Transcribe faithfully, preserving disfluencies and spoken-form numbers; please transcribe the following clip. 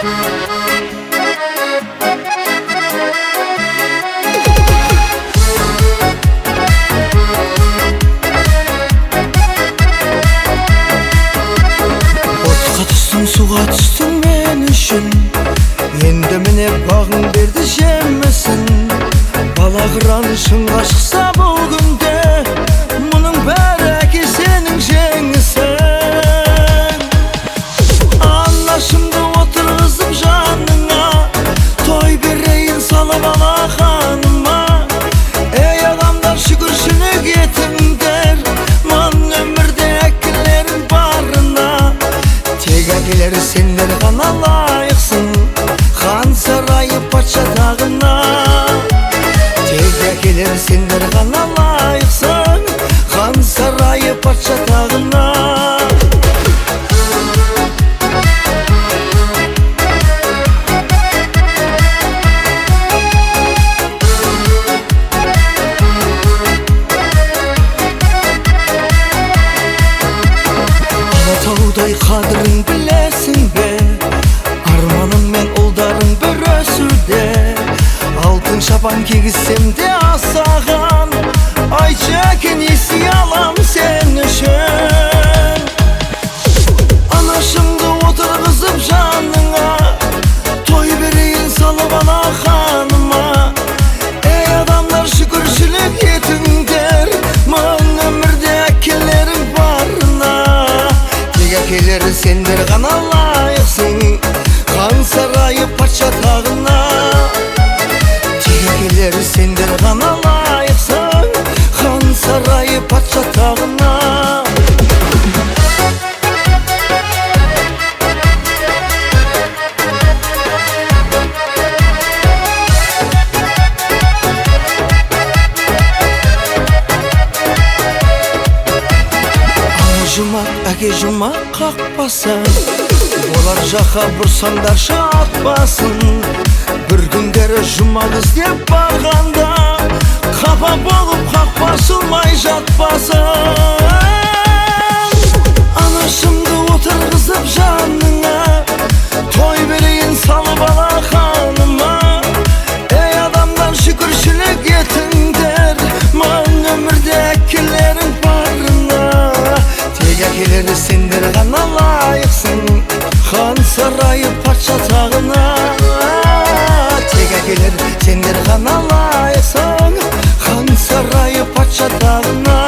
Суға түстің мен үшін, енді міне бағың берді жемісін. Бала қыранышыңға шықса бұл күнде, мұның бәрі әке сенің жеңісің. Анашымды отырғызып жаныңа, той берейін салып ала ханыма. Ей адамдар, шүкіршілік етіңдер, мұн өмірде әкелерің барына. Тек әкелер сендер ғана лайықсың, хан сарайы патша тағына. Тек әкелер сендер ғана лайықсың, хан сарайы патша тағына. Алатаудай қадірін білесің бе, арманың мен ұлдарың бір өсуде. Алтын шапан кигізсем де асаған, айтшы әке несие алам сен үшін. Анашымды отырғызып жаныңа, той берейін салып ала ханыма. Ей адамдар, шүкіршілік етіңдер, мұн өмірде әкелерің барына. Әкелер сендер ғана лайықсың, хан сарайы патша тағына. Тек әкелер сендер ғана лайықсың, хан сарайы патша тағына. Жұмақ, әке жұмақ қақпасы, болар жаққа бұрсаңдаршы атпасын. Бір күндері жұмақ іздеп барғанда, қапа болып қақпа ашылмай жатпасын. Анашымды отырғызып жаныңа, той берейін салып ала ханыма. Ей адамдар, шүкіршілік етіңдер, мұн өмірде әкелерің барына. Әкелер сендер ғана лайықсың, хан сарайы патша тағына. Тек әкелер сендер ғана лайықсың, хан сарайы патша тағына.